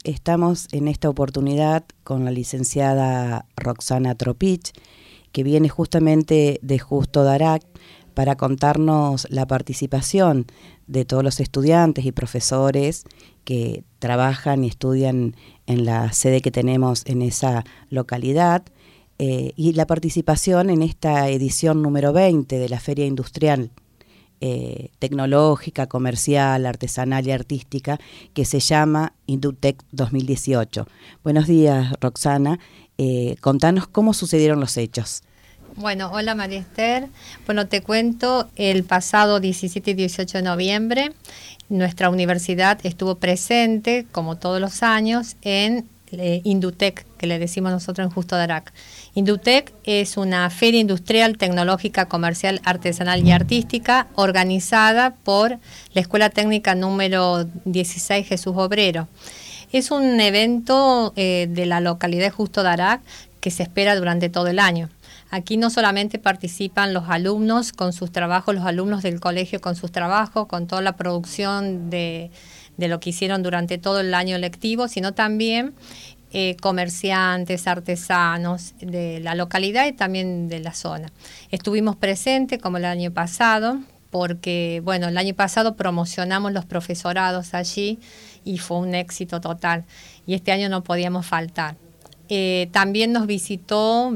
estamos en esta oportunidad con la licenciada Roxana Tropich, que viene justamente de Justo Darac para contarnos la participación de todos los estudiantes y profesores que trabajan y estudian en la sede que tenemos en esa localidad, y la participación en esta edición número 20 de la Feria Industrial, tecnológica, comercial, artesanal y artística, que se llama Indutec 2018. Buenos días, Roxana. Contanos cómo sucedieron los hechos. Bueno, hola María Esther. Bueno, te cuento, el pasado 17 y 18 de noviembre, nuestra universidad estuvo presente, como todos los años, en Indutec, que le decimos nosotros en Justo Darac. Indutec es una feria industrial, tecnológica, comercial, artesanal y artística organizada por la Escuela Técnica número 16 Jesús Obrero. Es un evento de la localidad de Justo Darac que se espera durante todo el año. Aquí no solamente participan los alumnos con sus trabajos, los alumnos del colegio con sus trabajos, con toda la producción de lo que hicieron durante todo el año lectivo, sino también comerciantes, artesanos de la localidad y también de la zona. Estuvimos presentes como el año pasado, porque bueno, el año pasado promocionamos los profesorados allí y fue un éxito total. Y este año no podíamos faltar. También nos visitó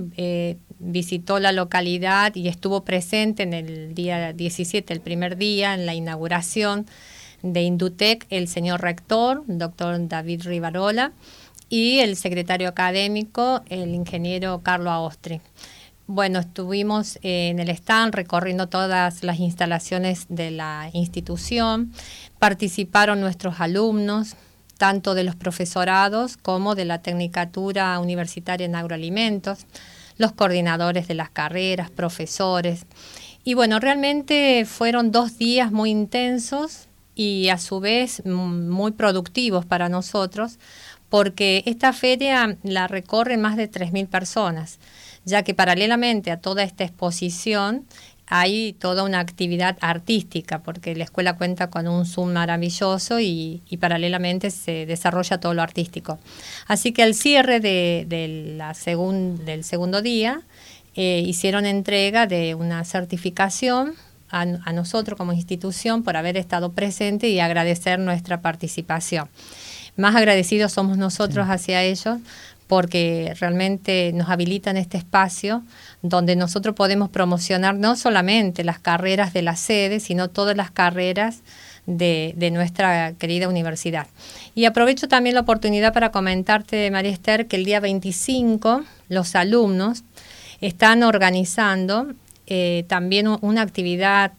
la localidad y estuvo presente en el día 17, el primer día, en la inauguración de Indutec, el señor rector, doctor David Rivarola, y el secretario académico, el ingeniero Carlos Aostri. Bueno, estuvimos en el stand recorriendo todas las instalaciones de la institución, participaron nuestros alumnos, tanto de los profesorados como de la Tecnicatura Universitaria en Agroalimentos, los coordinadores de las carreras, profesores. Y bueno, realmente fueron 2 días muy intensos y a su vez muy productivos para nosotros, porque esta feria la recorren más de 3.000 personas, ya que paralelamente a toda esta exposición hay toda una actividad artística, porque la escuela cuenta con un Zoom maravilloso y paralelamente se desarrolla todo lo artístico. Así que al cierre del segundo día hicieron entrega de una certificación a nosotros como institución por haber estado presente y agradecer nuestra participación. Más agradecidos somos nosotros hacia ellos, porque realmente nos habilitan este espacio donde nosotros podemos promocionar no solamente las carreras de la sede, sino todas las carreras de nuestra querida universidad. Y aprovecho también la oportunidad para comentarte, María Esther, que el día 25 los alumnos están organizando también una actividad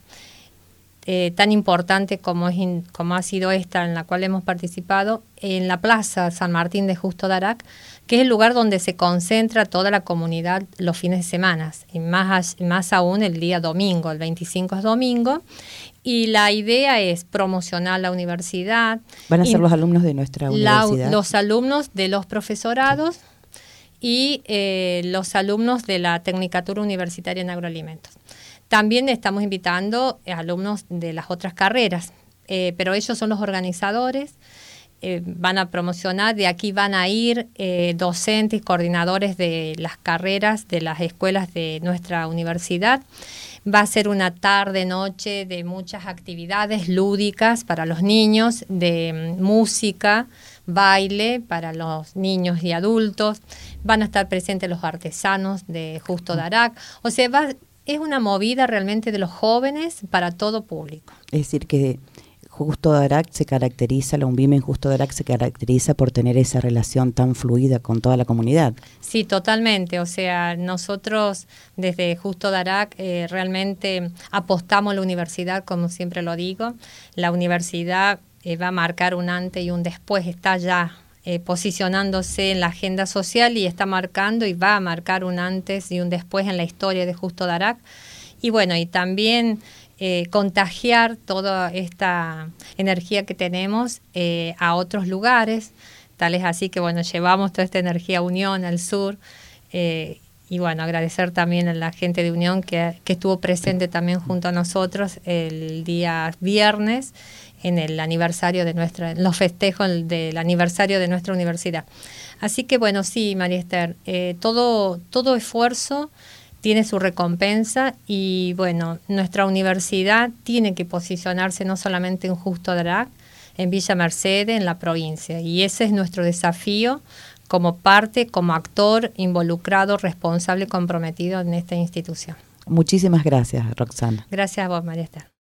tan importante como ha sido esta en la cual hemos participado, en la Plaza San Martín de Justo Darac, que es el lugar donde se concentra toda la comunidad los fines de semana, y más aún el día domingo, el 25 es domingo, y la idea es promocionar la universidad. ¿Van a ser los alumnos de nuestra universidad? Los alumnos de los profesorados y los alumnos de la Tecnicatura Universitaria en Agroalimentos. También estamos invitando a alumnos de las otras carreras, pero ellos son los organizadores, van a promocionar, de aquí van a ir docentes, coordinadores de las carreras de las escuelas de nuestra universidad. Va a ser una tarde-noche de muchas actividades lúdicas para los niños, de música, baile para los niños y adultos. Van a estar presentes los artesanos de Justo Darac. O sea, es una movida realmente de los jóvenes para todo público. Es decir, que Justo Darac se caracteriza, la UNVIME en Justo Darac se caracteriza por tener esa relación tan fluida con toda la comunidad. Sí, totalmente. O sea, nosotros desde Justo Darac realmente apostamos a la universidad, como siempre lo digo. La universidad va a marcar un antes y un después, está ya posicionándose en la agenda social y está marcando y va a marcar un antes y un después en la historia de Justo Darac. Y bueno, y también contagiar toda esta energía que tenemos a otros lugares, tal es así que bueno, llevamos toda esta energía a Unión, al sur, y bueno, agradecer también a la gente de Unión que estuvo presente también junto a nosotros el día viernes en el aniversario de los festejos del aniversario de nuestra universidad. Así que bueno, sí, María Esther, todo esfuerzo tiene su recompensa y bueno, nuestra universidad tiene que posicionarse no solamente en Justo Daract, en Villa Mercedes, en la provincia, y ese es nuestro desafío como parte, como actor involucrado, responsable, comprometido en esta institución. Muchísimas gracias, Roxana. Gracias a vos, María Esther.